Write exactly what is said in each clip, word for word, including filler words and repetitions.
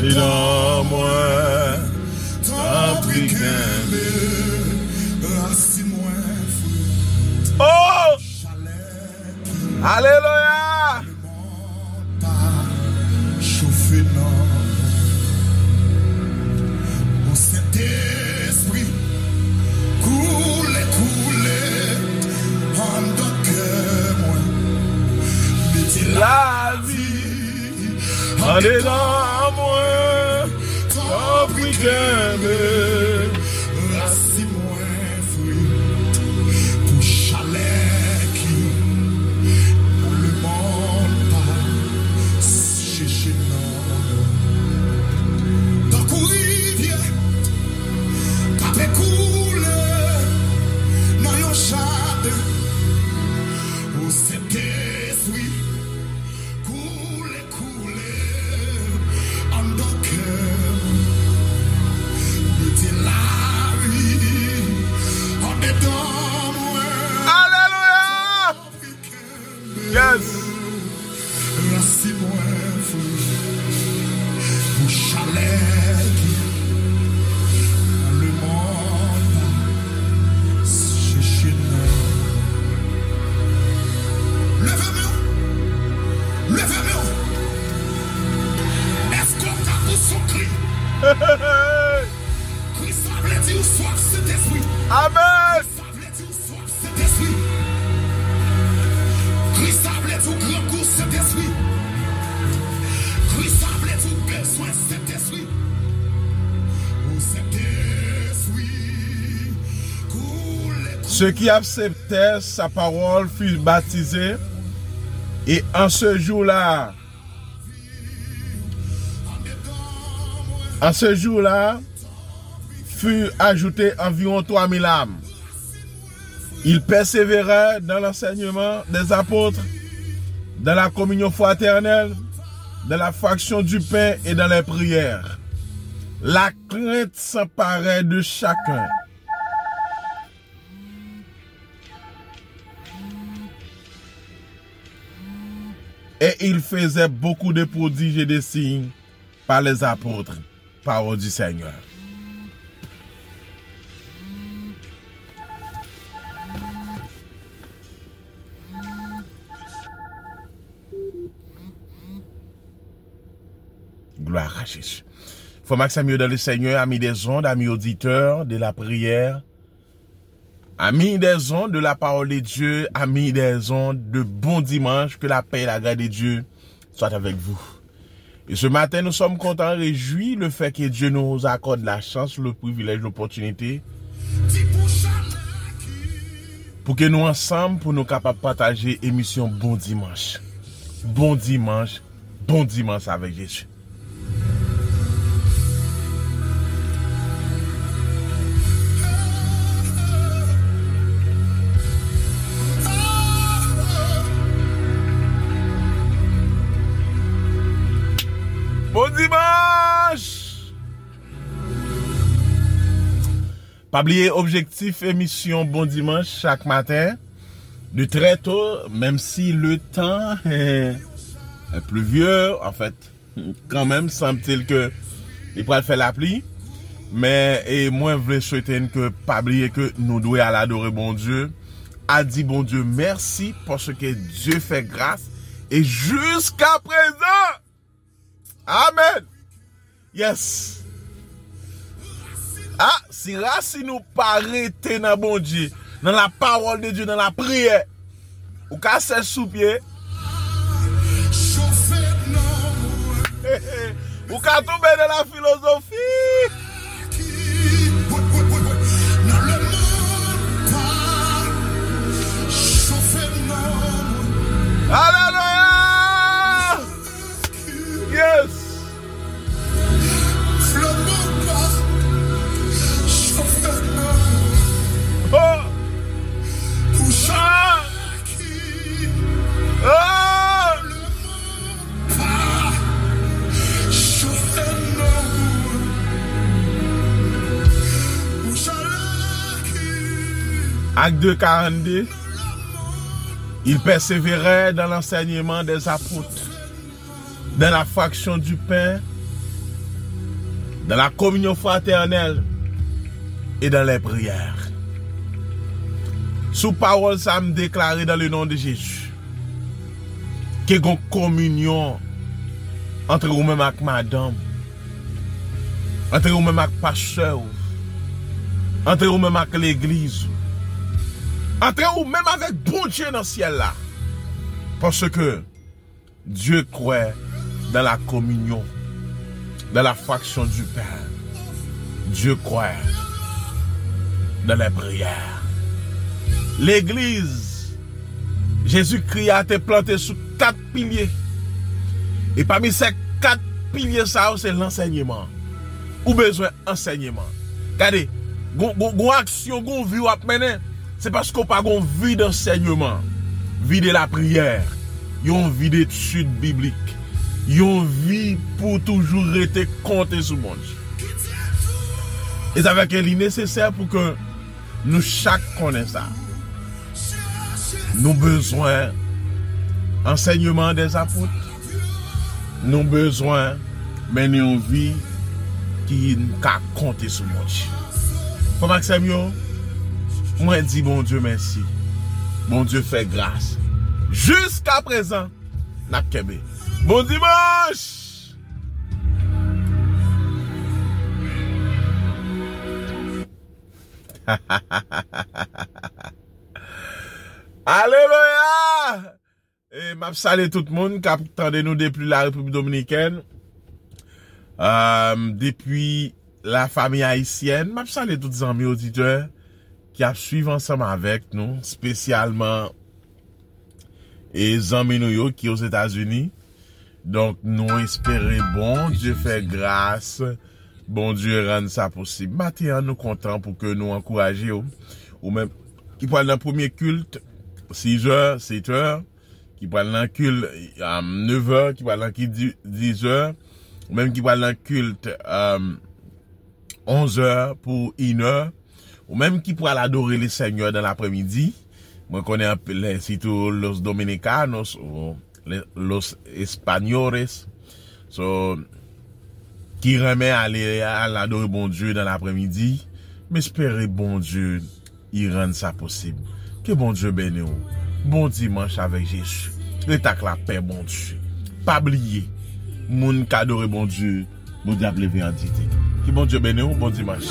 Et dans moi, tant pis qu'un oh! Alléluia! Chauffer non. Au Saint-Esprit, coule, coule, en de moi. Mettez la vie en dedans moi, tant pis qu'un me. Racine moins fruit, pour chalet qui, pour le monde pas, chercher non. Dans courir, capé coule, dans yon jardin, au Saint-Esprit, coule, coule, en dans cœur, mettez la vie, en dedans moi. Alléluia! Yes! Racine moins fruit, pour chalet qui, dans le monde, chercher non. Levez-moi, levez-moi. Est-ce qu'on t'a pour son cri? Christ a voulu dire soif cet esprit. Amen! Christ a voulu dire soif cet esprit. Christ a voulu dire grand goût cet esprit. Christ a voulu dire besoin cet esprit. Oh cet esprit coule. Ceux qui acceptaient sa parole furent baptisés. Et en ce jour-là, en ce jour-là, furent ajoutés environ trois mille âmes. Ils persévéraient dans l'enseignement des apôtres, dans la communion fraternelle, dans la fraction du pain et dans les prières. La crainte s'emparait de chacun. Et il faisait beaucoup de prodiges et de signes par les apôtres. Parole du Seigneur. Gloire à Jésus. Faut Maxime dans le Seigneur, amis des ondes, amis auditeurs de la prière, amis des ondes de la parole de Dieu, amis des ondes de bon dimanche, que la paix et la grâce de Dieu soient avec vous. Et ce matin, nous sommes contents, réjouis le fait que Dieu nous accorde la chance, le privilège, l'opportunité pour que nous ensemble, pour nous capables de partager émission Bon Dimanche. Bon dimanche, bon dimanche avec Jésus. Bon dimanche! Pas oublier objectif émission Bon Dimanche chaque matin, de très tôt, même si le temps est pluvieux, en fait, quand même, semble-t-il que il pourrait faire la pluie, mais et moi, je voulais souhaiter que pas oublier que nous devons aller adorer bon Dieu, a dit bon Dieu merci parce que Dieu fait grâce et jusqu'à présent. Amen. Yes. Ah, si racine nous pas arrêter dans bon Dieu, dans la parole de Dieu, dans la prière, ou casse sous pied, ou qu'à tomber dans la philosophie. Alléluia. Yes. Oh. Ah. Ah. Acte deux quarante-deux. Il persévérait dans l'enseignement des apôtres, dans la fraction du pain dans la communion fraternelle et dans les prières. Sous parole, ça me déclare dans le nom de Jésus qu'il y a une communion entre vous-même et madame, entre vous-même et pasteur, entre vous-même avec l'église, entre vous-même avec bon Dieu dans le ciel là. Parce que Dieu croit dans la communion, dans la fraction du Père. Dieu croit dans les prières. L'église, Jésus-Christ a été planté sous quatre piliers. Et parmi ces quatre piliers, ça, c'est l'enseignement. Ou besoin d'enseignement. Regardez, gon action, gon vie à mener, c'est parce qu'on pas gon vie d'enseignement, vie de la prière, yon vie d'études bibliques, yon vie pour toujours rester compté sur le monde. Et ça va qu'il est nécessaire pour que nous chaque connaissons ça. Nous besoin enseignement des apôtres. Nous besoin mener une vie qui a compté sur le monde. Pour Maxime, moi dis bon Dieu merci. Bon Dieu fait grâce. Jusqu'à présent, n'a kebe. Bon dimanche! Alléluia! Et m'a salé tout le monde qui attendait nous depuis la République Dominicaine. Euh, depuis la famille haïtienne, m'a salé tous les amis auditeurs qui a suivi ensemble avec nous, spécialement les amis nous qui aux États-Unis. Donc nous espérons bon Dieu fait grâce, bon Dieu rende ça possible. Maintenant nous contents pour que nous encouragions ou même qui parle dans le premier culte six heures, sept heures, qui parle dans le culte euh, neuf heures, qui parle dans le culte dix heures, ou même qui parle dans le culte euh, onze heures pour une heure, ou même qui pourra adorer le Seigneur dans l'après-midi. Moi, je connais un peu les, surtout los dominicanos ou les, los espagnoles, so, qui remet à aller à l'adorer bon Dieu dans l'après-midi. Mais espérez bon Dieu, il rende ça possible. Que bon Dieu bénisse. Bon dimanche avec Jésus. L'état la paix, bon Dieu. Pas oublier. Moun qui adore bon Dieu, nous diable lever en dité. Que bon Dieu bénisse, bon dimanche.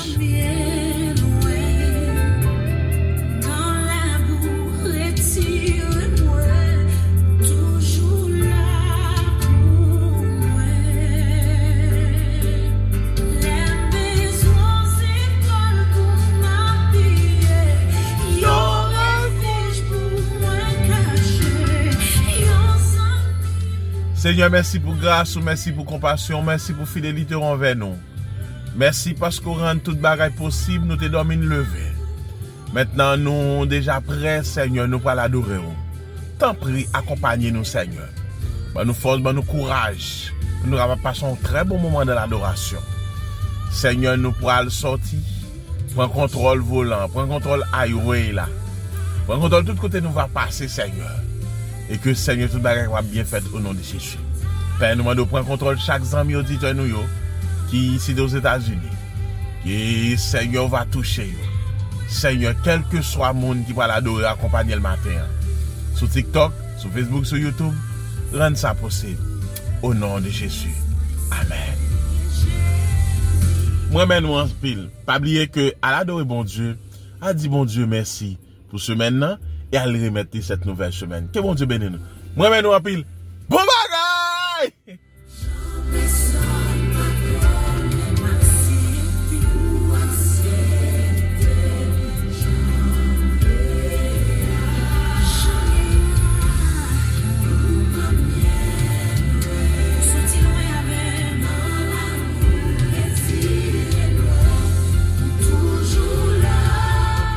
Seigneur, merci pour grâce, merci pour compassion, merci pour fidélité envers nous. Merci parce qu'on rend toute bagaille possible, nous te dormi lever. Maintenant, nous déjà prêts, Seigneur, nous pour l'adorer. T'en prie, accompagnez-nous, Seigneur. Bah, nous force, bah, nous courage. Nous allons passer un très bon moment de l'adoration. Seigneur, nous pourrons sortir, prendre contrôle volant, prendre contrôle highway là. Prendre contrôle de tout côté, nous va passer, Seigneur. Et que Seigneur, tout bagage va bien fait au nom de Jésus. Père, nous demandons de prendre contrôle chaque ami auditeur nous yo, qui ici aux États-Unis. Et Seigneur va toucher yo. Seigneur, quel que soit le monde qui va l'adorer, accompagner le matin. Sur TikTok, sur Facebook, sur YouTube, rendre ça possible. Au nom de Jésus. Amen. Moi-même, moi, en pile. Pas oublier que, à l'adorer bon Dieu, a dit bon Dieu merci pour ce maintenant. Et à le remettre cette nouvelle semaine. Que bon Dieu bénisse nous. Moi-même, nous en pile. Bon bagaille!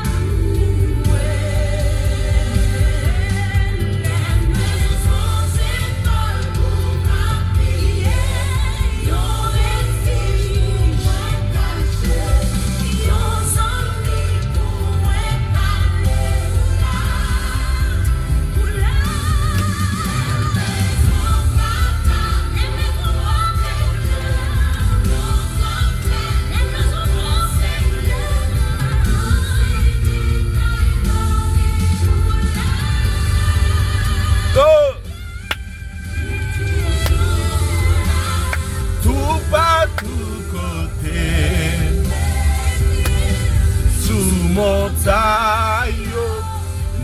Let's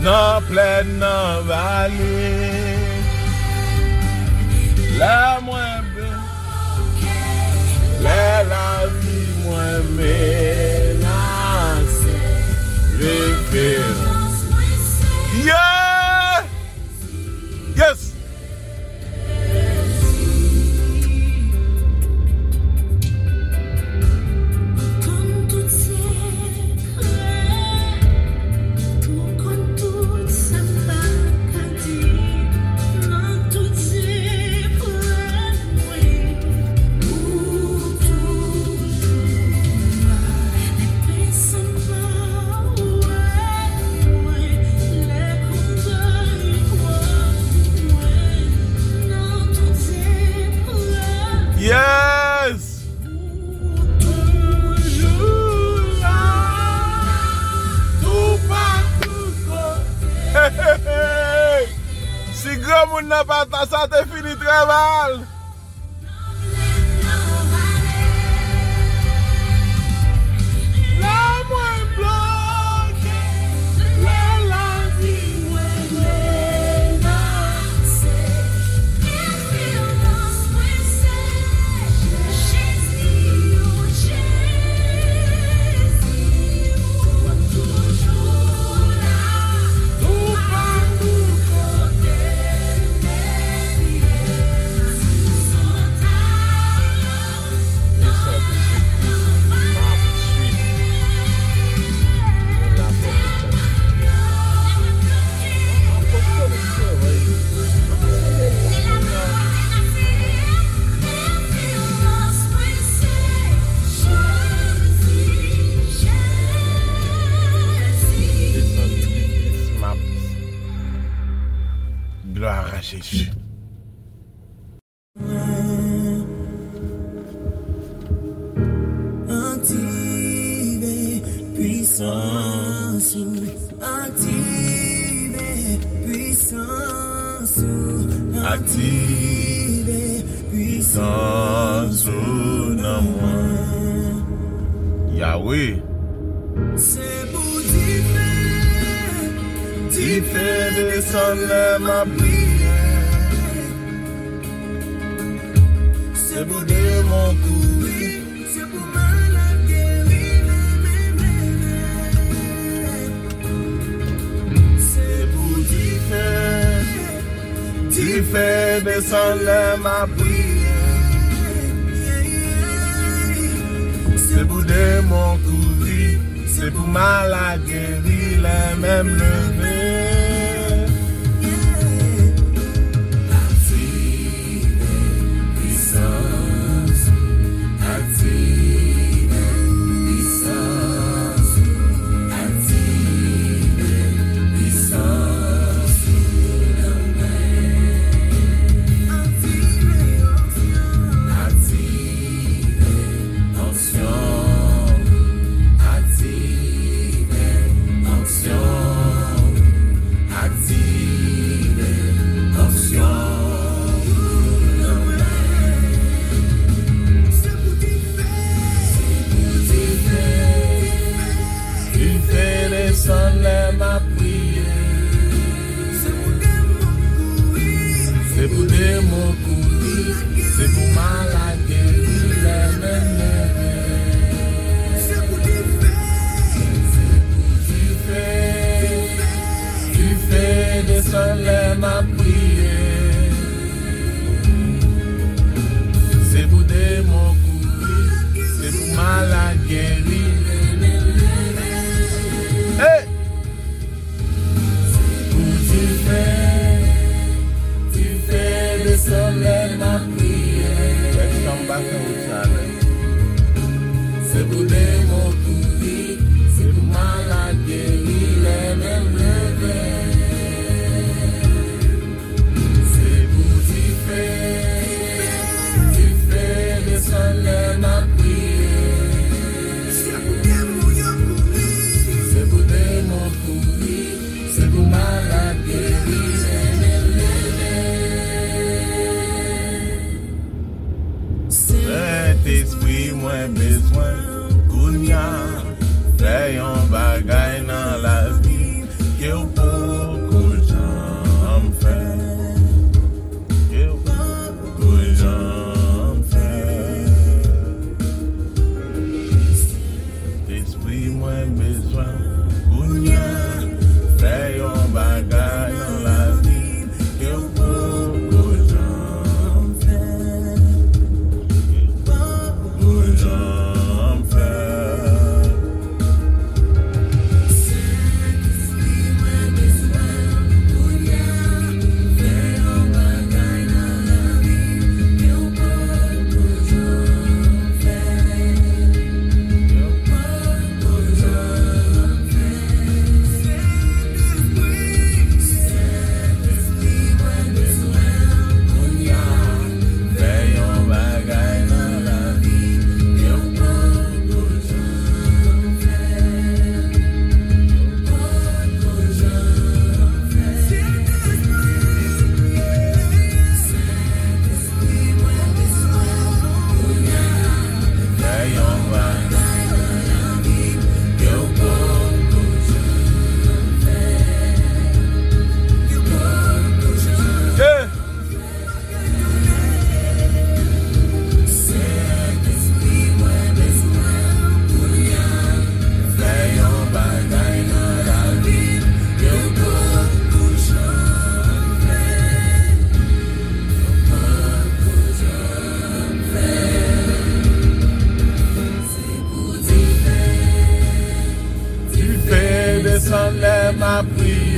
dans pleine nan vallée. La moins belle, la la vie moins menacée, référence. Yeah! Yes! Yes! Toujours là, tout partout. Hey, hey, hey. Si grand moun n'a pas ta ça te fini très mal. La moins bloquée, la la vie moins menacée. Gloire à Jésus. Activez puissance, activez puissance, activez puissance dans moi. Yahweh. C'est pour differ, differ descendre ma prière. C'est pour démon courir, c'est pour malade guérir. C'est pour differ, differ descendre ma prière. C'est pour démon courir, c'est pour malade guérir, les mêmes levés. C'est pour démon courir, c'est pour malade guérir, les mêmes levés. C'est pour differ, tu fais descendre ma prière. C'est pour démon courir, c'est pour malade guérir. Hey! C'est pour differ. C'est pour démon courir, c'est pour malade guérir, les mêmes levés. C'est pour differ, differ descendre ma prière. C'est pour démon courir, c'est pour démon courir, c'est pour malade guérir. Esprit moins besoin Kounia, fais un bagay dans la vie que vous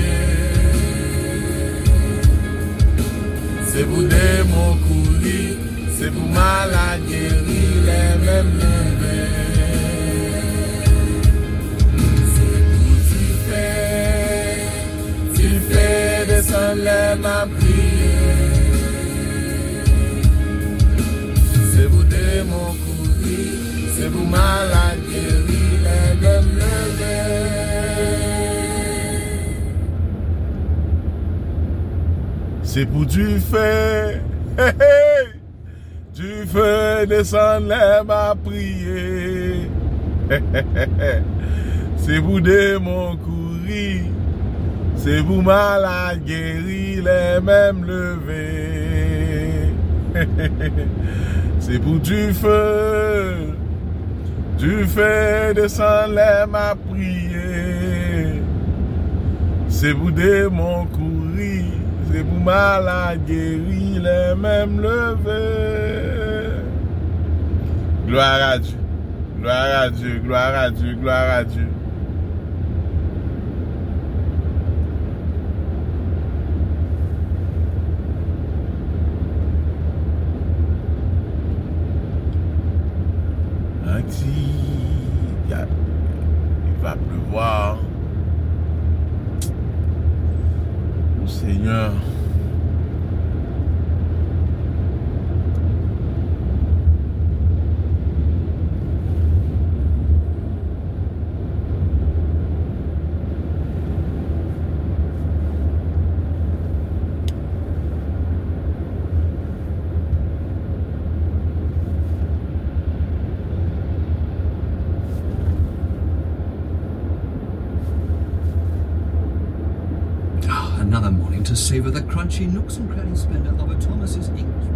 C'est pour démons courir, c'est pour malades guérir, les mêmes levés. C'est pour tu fais, tu fais descendre les mains prier. C'est pour démons courir, c'est pour malades guérir, les mêmes levés. C'est pour du feu, hey, hey, du feu descendre les mains prier. C'est pour démons courir, c'est pour malades guérir, les mêmes lever. C'est pour du feu, du feu descendre les mains prier. C'est pour démons courir, c'est pour malades guérir, les mêmes levés. Gloire à Dieu, gloire à Dieu, gloire à Dieu, gloire à Dieu. Ici, il va pleuvoir. Oh Seigneur. Another morning to savour the crunchy nooks and crannies splendour of a Thomas's English.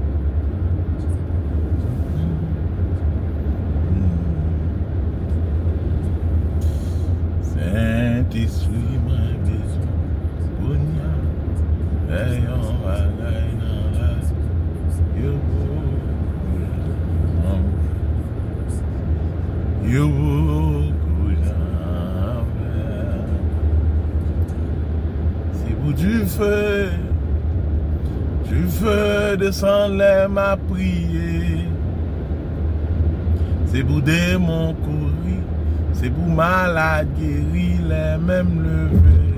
Saint-Esprit, ma maison, Bounia, ayant bagaille dans la yo, yo, du feu, du feu descend les mains prier. C'est pour démons courir, c'est pour malades guérir, les mêmes lever.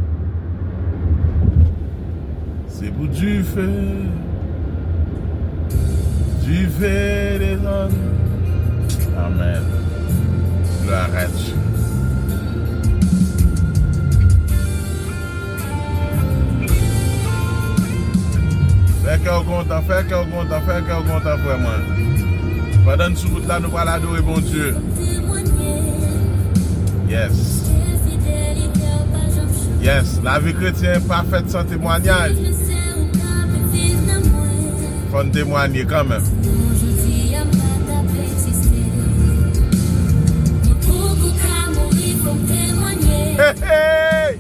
C'est pour du feu, du feu descend. Amen. Gloire à Dieu. Fais qu'au content, fais qu'au content, fais qu'au content, frère moi. Pendant que nous là, nous allons adorer bon Dieu. Yes. Yes, la vie chrétienne est parfaite sans témoignage. Faut témoigner quand même. Hey, hey!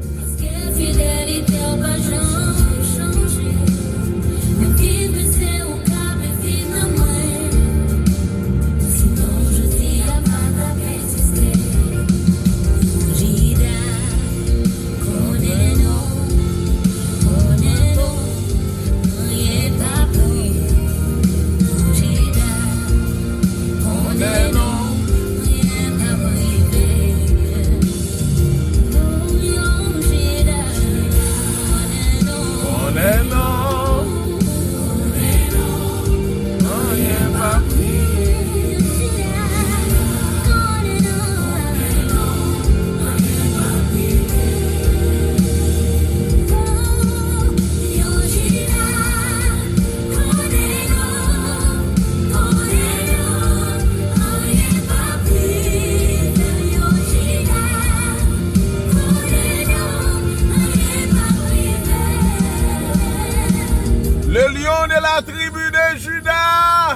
La tribu de Juda.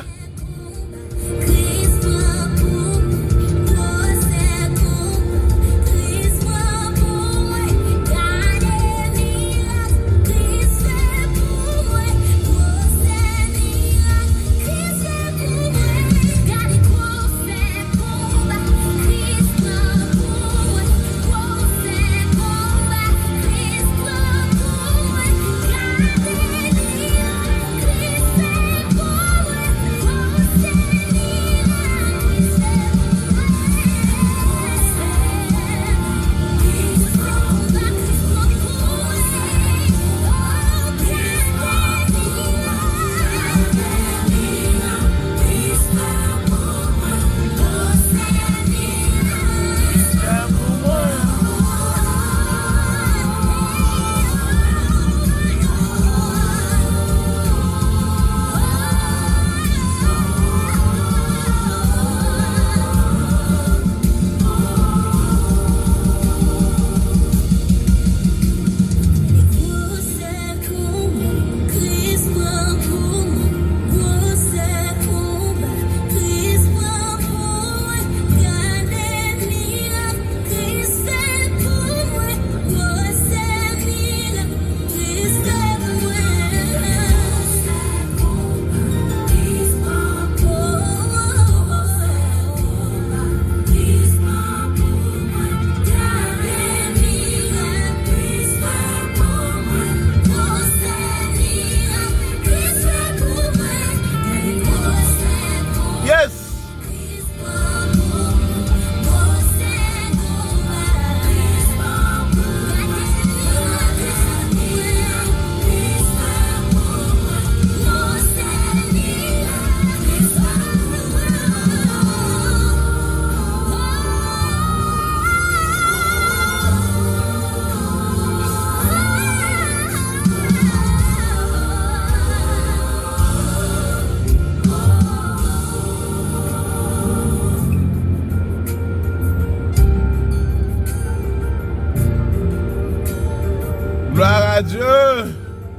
à Dieu.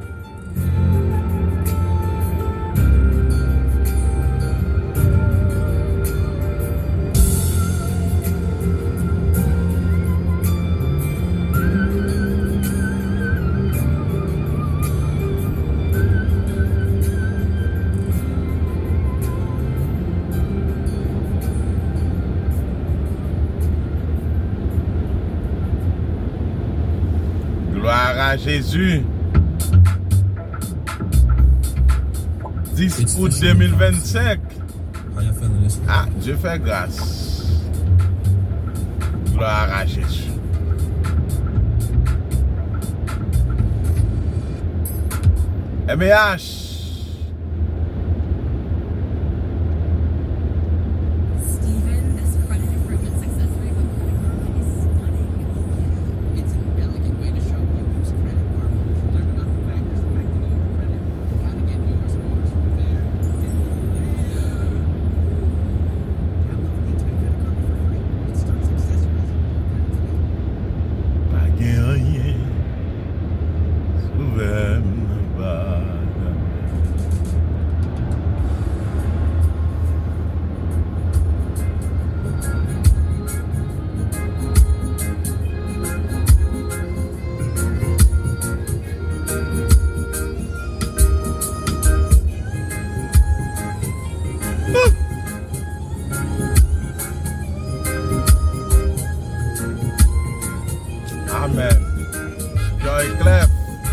Gloire à Jésus. dix août deux mille vingt-cinq. Ah, Dieu fait grâce. Gloire à Jésus. M H. Amen. Joy Clef.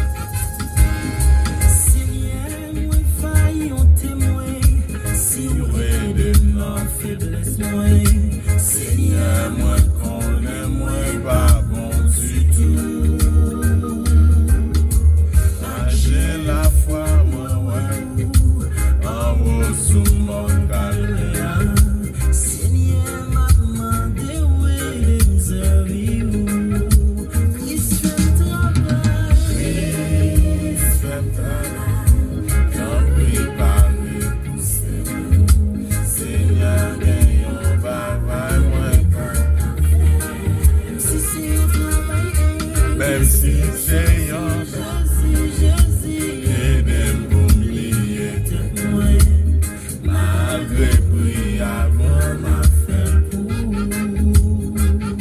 Seigneur, moi connais, moi pas bon du tout. J'ai la foi, moi, ouais, en haut sous mon calvaire. Seigneur, m'a demandé où est les servir. Christ fait travail, Christ fait travail, j'en prie par lui pousser. Seigneur, gagnons, bye-bye, moi, même si c'est un Jésus, aidez-moi pour m'oublier de moi, malgré prix avant ma fait pour.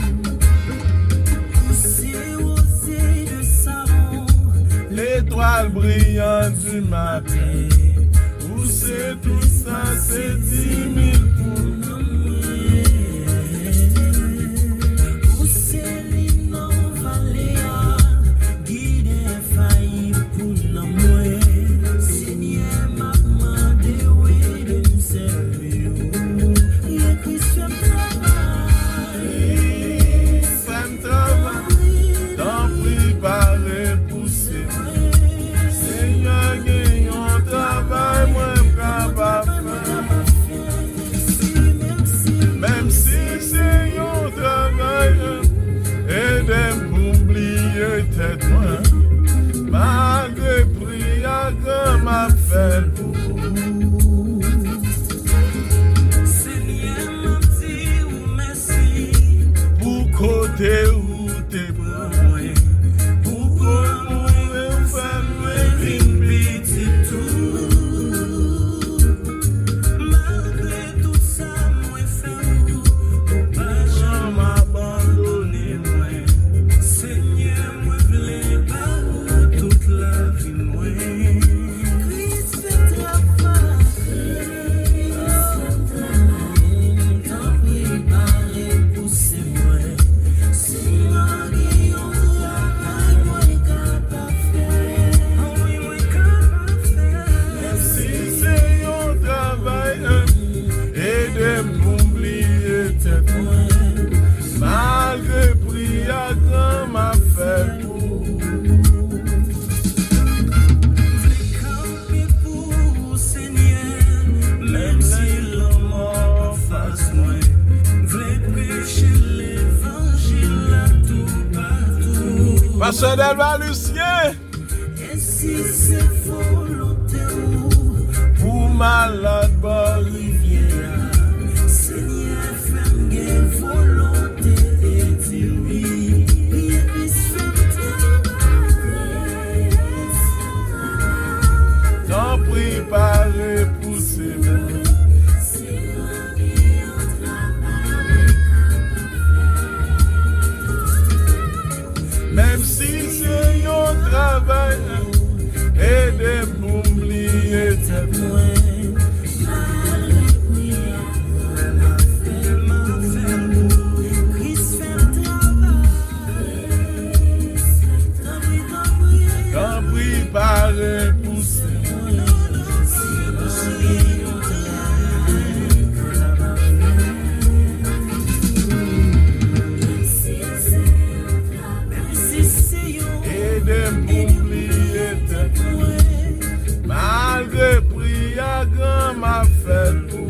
Pousser aux yeux de savon, l'étoile brillante du matin, où c'est tout ça, c'est dix mille pour nommer. Où c'est l'innov valéa, guide failli pour l'amouer. Seigneur m'a demandé où est de me servir. Et Christ fait travail, fait travail, t'en préparer pour c'est. Seigneur gagnons travail, moi capable. Même si c'est un travail, aidez-moi pour oublier tête moi, malgré prix à grand m'a fait pour. Seigneur m'a dit ou merci, pour côté où t'es pour moi, pour côté où faire moi une petite tout. Malgré tout ça, moi fait pour pas jamais m'abandonner moi. Seigneur, moi voulais pas toute la vie moi. Christ fait travail, Christ fait travail, t'en préparer pour c'est moi. Seigneur, gagnons travail, moi capable faire. Oh oui, moi capable faire. Même si c'est un travail, aidez-moi pour oublier tête moi, malgré prix à grand m'a fait pour. V'lais camper pour Seigneur, même si l'homme en face moi. V'lais prêcher l'évangile à tout partout. Pasteur Delva Lucien. Et si c'est volonté pour malade par rivière, Seigneur fais-moi volonté et dis oui. Et Christ fait travail, repoussé. Aidez pour oublier tête. Malgré prière, grand m'a fait tout.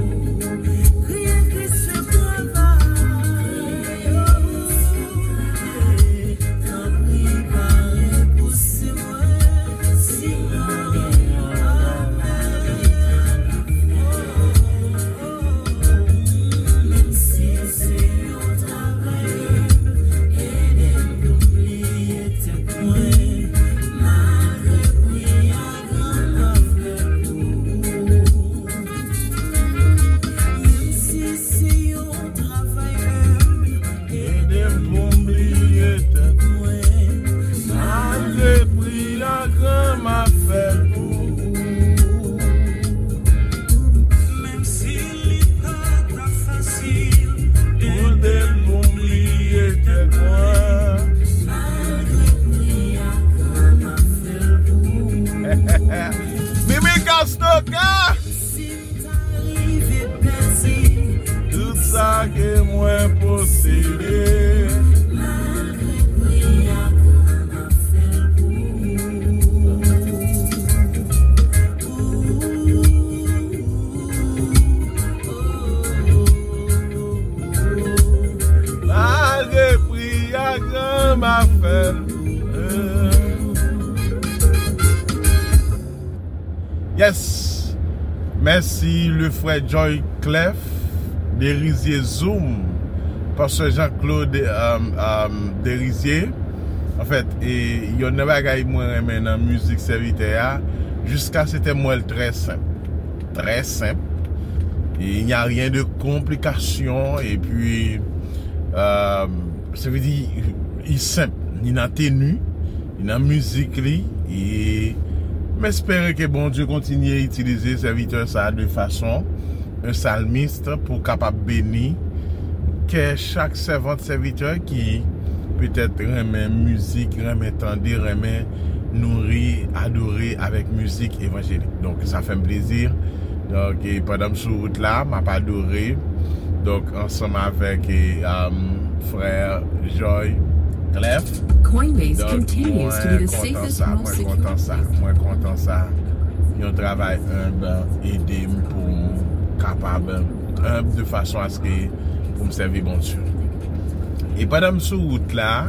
Tout ça que moi possédé. Malgré prière, grand m'a fait. Yes. Merci le frère Joy Clef, Derisier Zoom, pasteur Jean-Claude um, um, Derisier. En fait, et il y a un bagage moi remet dans musique serviteur jusqu'à c'était moi très simple. Très simple. Et il n'y a rien de complication et puis euh, ça veut dire il est simple, il n'a tenu, il n'a musique li et j'espère que bon Dieu continue à utiliser serviteur ça de façon un psalmiste pour capable bénir que chaque servant serviteur qui peut-être remet musique, remet tendre, remet nourrir, adorer avec musique évangélique. Donc ça fait un plaisir. Donc et pendant ce route là, m'a pas adoré. Donc ensemble avec um, frère Joy Clef. Coinbase Donc, continues to be the safest, ça, most moi secure. content ça, moi content ça. Ils ont travail humble, aider pour capable humble de façon à ce que pour me servir bon Dieu. Et pendant ce route là,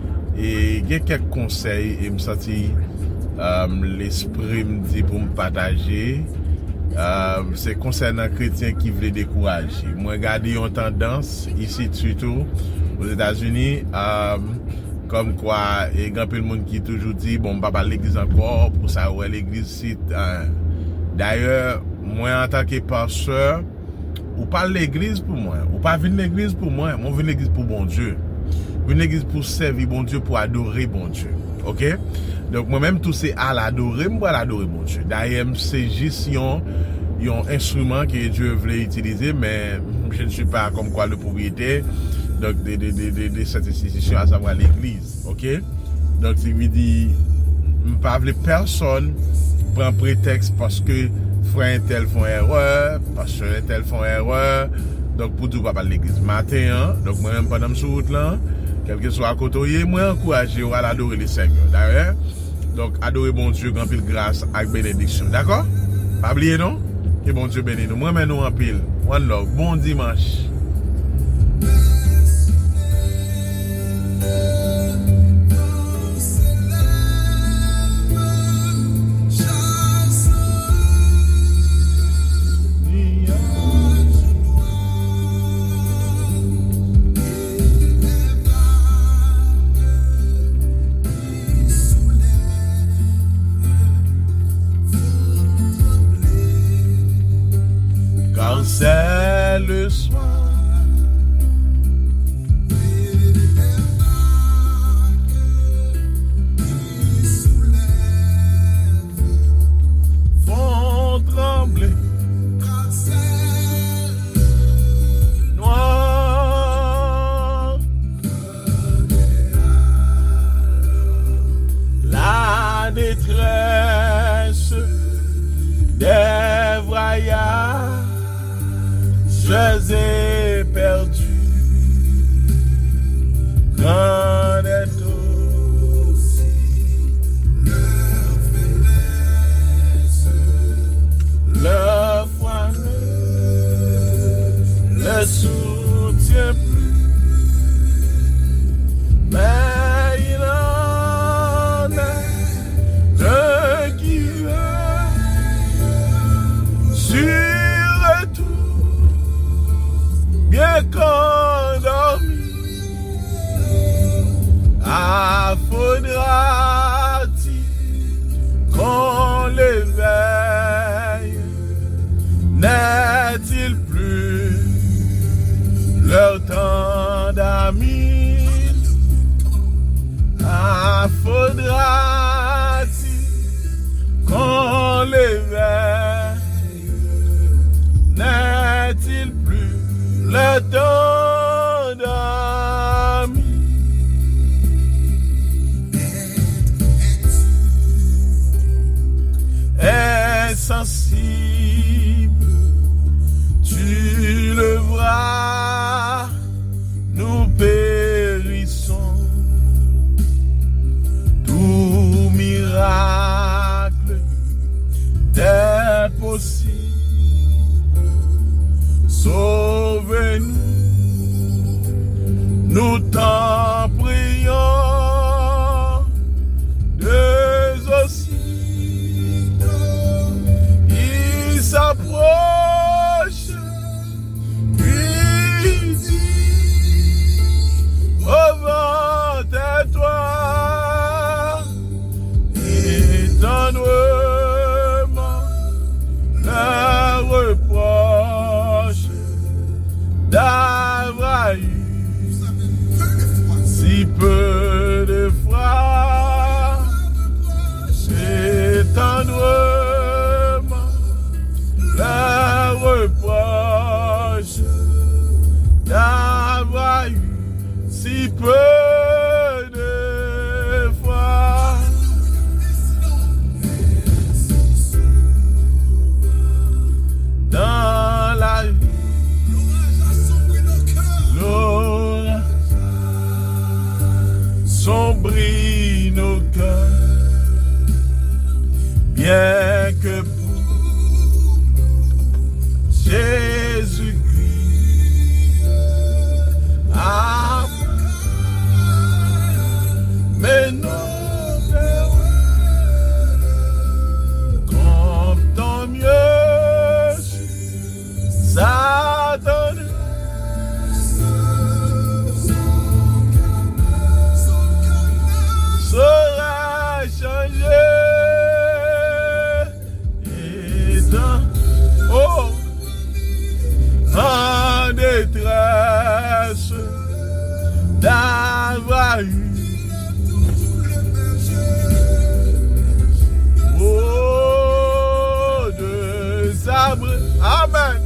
et il y a quelques conseils et me senti um, l'esprit me dit pour me partager. Um, c'est concernant chrétiens qui veulent décourager. Moi regarder une tendance ici surtout aux États-Unis. Um, Comme quoi, il y a grand peu de monde qui toujours dit, bon, pas parler l'église encore, pour ça, ouais, l'église, c'est, hein. D'ailleurs, moi, en tant que pasteur, ou pas l'église pour moi, ou pas venir l'église pour moi, moi, venir l'église pour bon Dieu. Venir l'église pour servir bon Dieu, pour adorer bon Dieu. Ok? Donc, moi-même, tout c'est à l'adorer, moi, à l'adorer bon Dieu. D'ailleurs, c'est juste un, un instrument que Dieu voulait utiliser, mais je ne suis pas comme quoi le propriétaire. Donc, de, de, de, de, de cette institution, à savoir l'église, ok? Donc, si vous dites, je ne parle personne prend prétexte parce que frère tel font erreur, pasteur tel font erreur, donc pour tout, pas parler de l'église matin, hein? Donc, moi-même, pendant ce route là, quel que soit à côté, moi, encouragé à adorer le Seigneur, d'accord? Donc, adorer bon Dieu, grand pile grâce avec bénédiction, d'accord? Pas oublier, non? Que bon Dieu bénisse nous. Moi-même, nous en pile. One love. Bon dimanche. Car c'est le soir. Font trembler. Noir. La détresse. insensible, tu le vois, nous périssons. Tout miracle est possible. Sauve-nous, nous t'en prions. Deux aussi, il s'approche, puis dit, au vent tais-toi, étends-moi la reproche d'avoir eu si peu de foi. Étends-moi la reproche d'avoir eu si peu de foi. Dans la vie, l'orage sombrit nos cœurs. Bien que pour Jésus-Christ, ah, mais non, comme tant mieux, Satan sera changé. Oh, en détresse d'avoir eu oh, de sabre. Amen.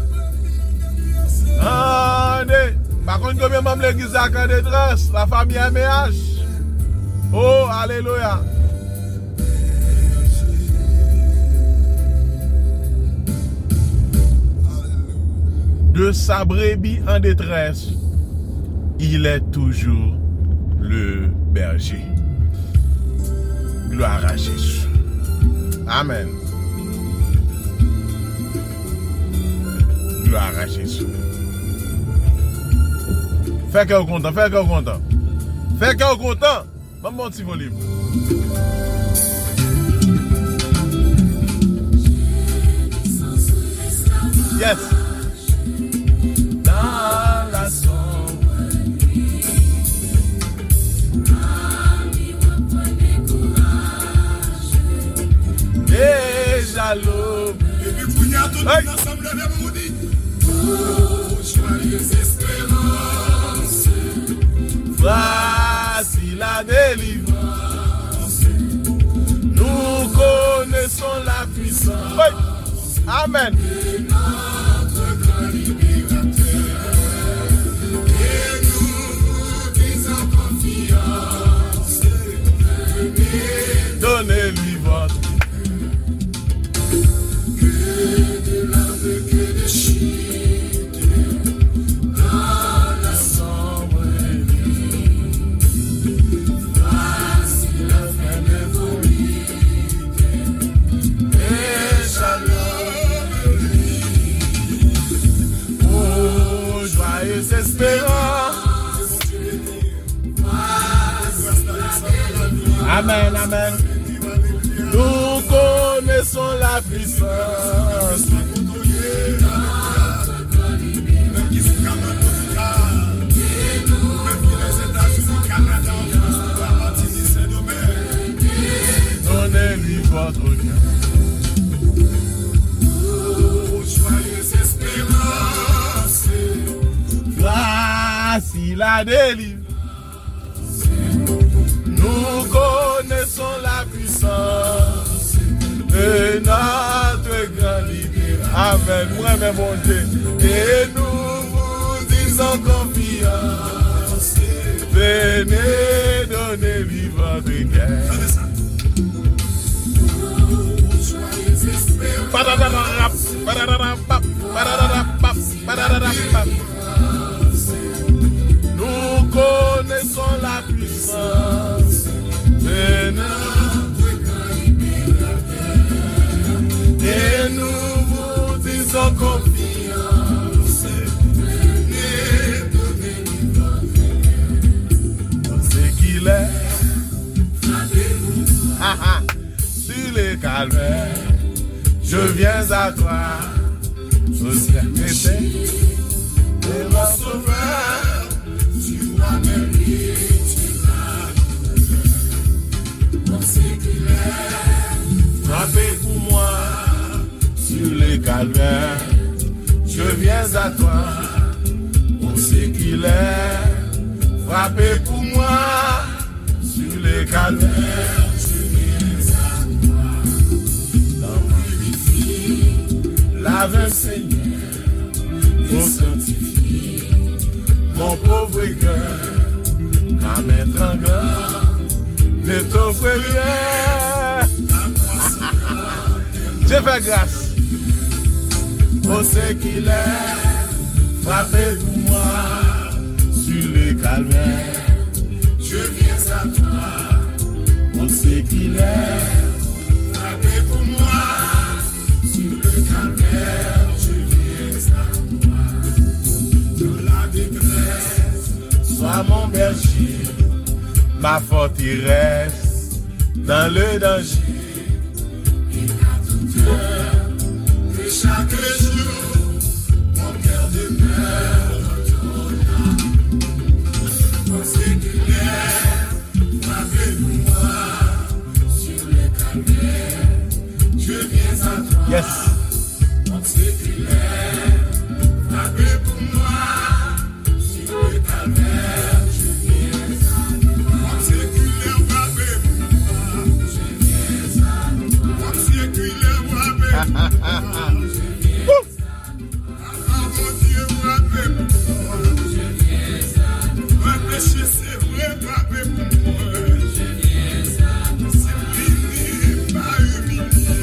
En dé... Par contre, combien même l'église en détresse, la famille M H. Oh, alléluia. De sa brebis en détresse, il est toujours le berger. Gloire à Jésus. Amen. Gloire à Jésus. Fais cœur content, fais cœur content. Fais cœur content. Maman, mon petit volume. Yes. Dans la sombre nuit, ami, reprenez courage. Déjà l'aube. Et puis, vous y a tout ensemble, vous dit. Oh, joyeuse espérance. Voici la délivrance. Nous connaissons la puissance. Oui. Amen. Donnez-lui votre que de larmes, que de chutes dans la sombre nuit. Voici la fin de vos vies et chaleur nuit. Oh, joyeuse espérance. Amen, amen. Nous connaissons la puissance. Donnez-lui votre cœur. Oh, joyeuse espérance. Voici la délivrance. Nous connaissons la puissance de notre grand libérateur. Amen. Moi-même, mon Dieu. Et nous vous disons confiance. Venez donner-lui votre cœur. Pas dans Parararapap, parararapap, parararapap. Nous connaissons la puissance de notre et nous vous disons confiance. C'est qu'il est ah, ah, sur les calvaires. Je viens à toi, je sais que c'est mon sauveur, tu m'as mérité mon séculaire, frappé pour moi sur les calvaires. Je viens à toi, mon séculaire, frappé pour moi sur les calvaires. Lave Seigneur, mon sanctifie, mon pauvre cœur, à mettre en garde, ne t'offre rien. Je fais grâce, on sait qu'il est frappé pour moi sur les calvaires. Je viens à toi, on sait qu'il est frappé pour moi. Je viens à toi, de la détresse, sois mon berger, ma forteresse, dans le danger, et à toute heure, que chaque jour, mon cœur demeure retourna. Mon séculaire, frappé pour moi, sur les calvaires, je viens à toi. Yes. Mon séculaire, frappé pour moi, sur le calvaire, je viens à toi. Mon séculaire, frappé pour moi, je viens à toi. Mon séculaire, frappé pour moi, je viens à toi. Ah, mon Dieu, frappé pour moi, je viens à toi. Mon péché, c'est vrai, frappé pour moi, je viens à toi. C'est fini, pas humilié.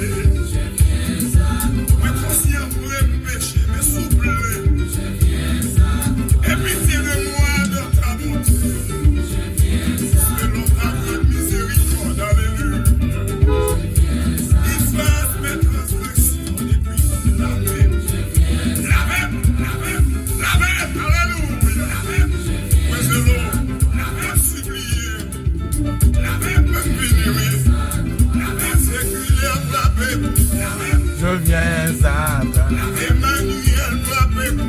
Et puis tire-moi de ta bonté. Selon ta grande miséricorde, alléluia. Il fasse mes transgressions et puis lave-moi. Lave-moi, lave-moi, lave-moi, alléluia. Moi c'est l'eau, lave-moi, supplier. Lave-moi, bénir. Lave-moi, séculaire, lave-moi. Je viens à toi. Emmanuel, lave-moi.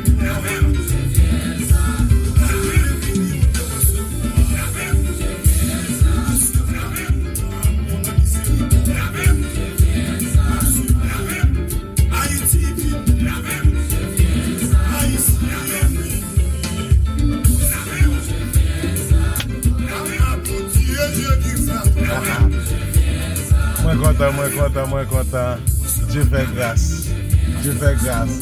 Moins content, moins content, moins content. Dieu fait grâce. Dieu fait grâce.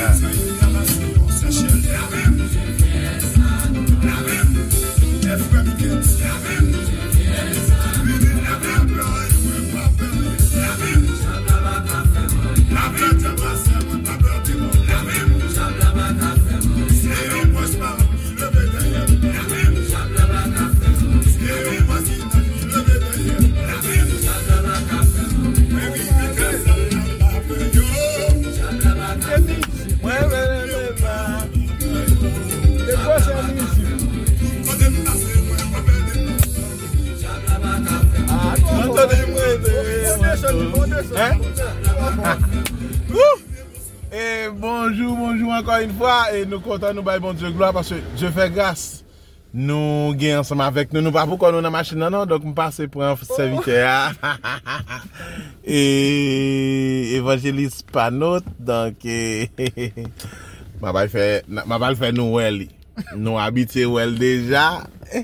Et bonjour, bonjour encore une fois. Et nous comptons nous bailler bon Dieu gloire parce que Dieu fait grâce. Nous gagnons ensemble avec nous. Nous pas pourquoi nous dans la machine non, non. Donc nous passons pour un serviteur. Et évangéliste Panot. Donc ma va faire ma va faire nous well. Nous habiter well déjà.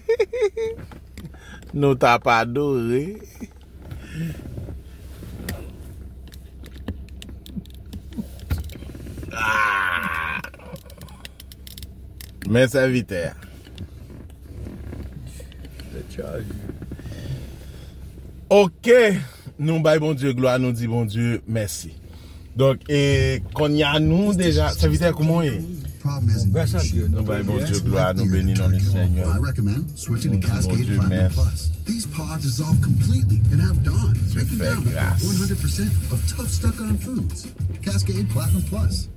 Nous t'a pas adoré. Ah. Mes serviteurs. Ok, nous baillons bon Dieu gloire, nous dit bon Dieu merci. Donc, et qu'on y a nous déjà, ça veut dire comment est? Problem isn't Grâce à Dieu, Nous nous bon Dieu, gloire, nous bénissons le Seigneur. I recommend switching to Mon Cascade Dieu, Platinum merci. Plus. These pods dissolve completely and have Dawn breaking fais down up grâce. to one hundred percent of tough stuck-on foods. Cascade Platinum Plus.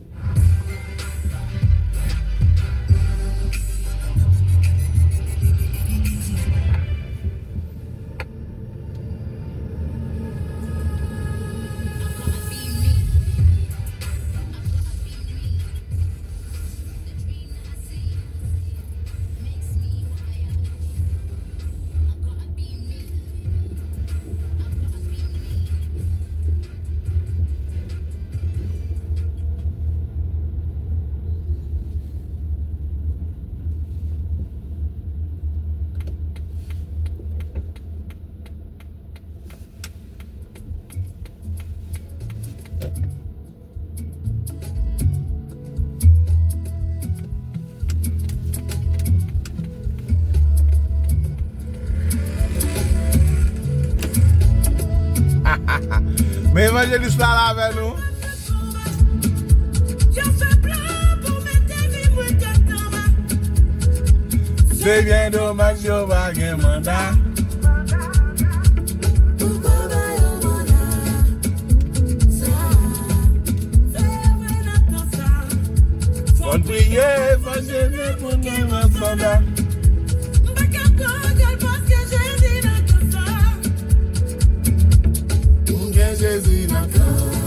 Mais évangéliste là avec nous. C'est bien dommage que pas un mandat. Faut prier, faut jeûner pour nous ensemble. Jésus dans le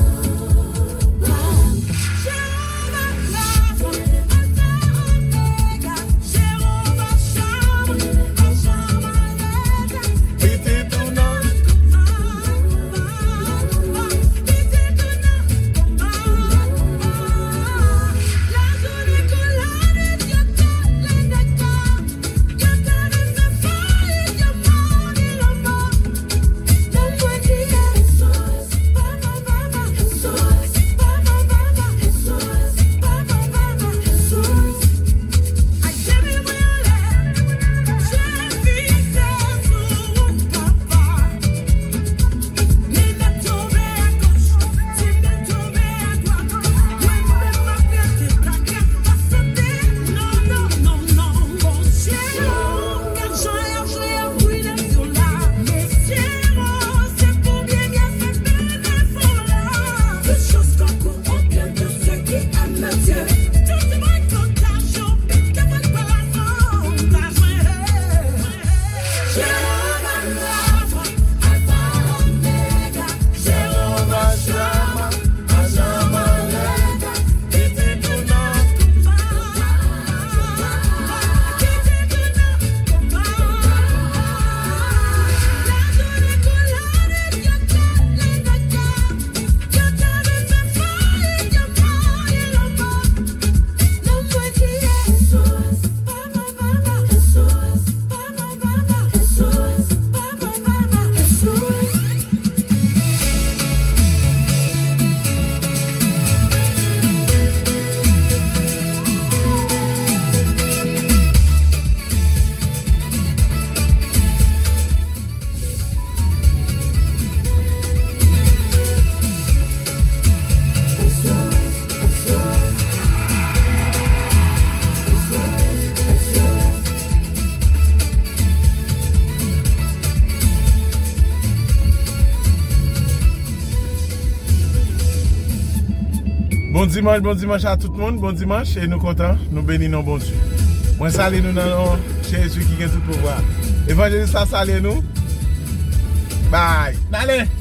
Bon dimanche, bon dimanche à tout le monde, bon dimanche et nous contents, nous bénissons bon Dieu. Moi salue nous dans Jésus qui a tout pouvoir. Évangéliste ça salue nous. Bye. Allez.